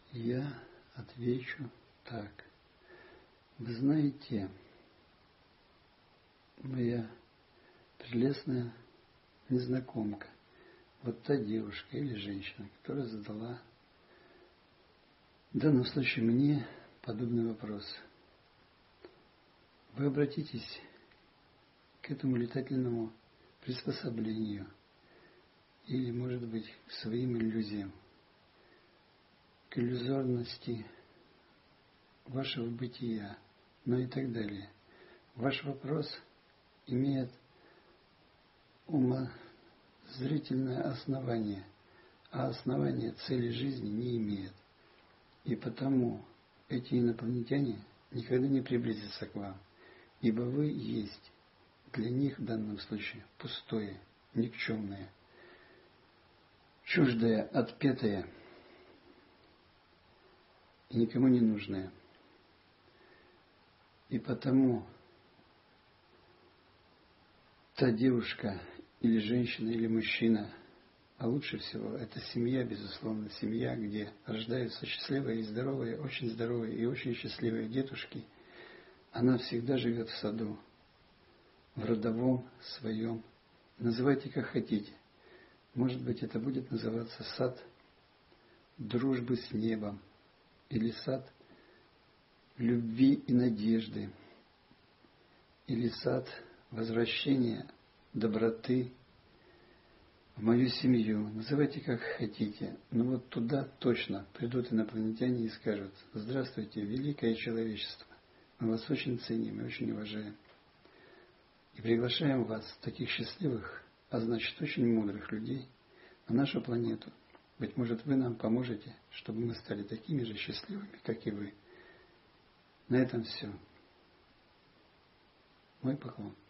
Я отвечу так. Вы знаете, моя прелестная незнакомка, вот та девушка или женщина, которая задала в данном случае мне подобный вопрос. Вы обратитесь к этому летательному приспособлению или, может быть, к своим иллюзиям, к иллюзорности вашего бытия, ну и так далее. Ваш вопрос имеет умозрительное основание, а основание цели жизни не имеет. И потому эти инопланетяне никогда не приблизятся к вам, ибо вы есть для них в данном случае пустое, никчемное, чуждое, отпетое и никому не нужное. И потому та девушка или женщина или мужчина, а лучше всего это семья, безусловно, семья, где рождаются счастливые и здоровые, и очень счастливые детушки, она всегда живет в саду, в родовом своем. Называйте как хотите. Может быть, это будет называться сад дружбы с небом, или сад любви и надежды, или сад возвращения доброты в мою семью. Называйте как хотите, но вот туда точно придут инопланетяне и скажут: здравствуйте, великое человечество, мы вас очень ценим и очень уважаем. И приглашаем вас, таких счастливых, а значит очень мудрых людей, на нашу планету. Быть может, вы нам поможете, чтобы мы стали такими же счастливыми, как и вы. На этом все. Мой поклон.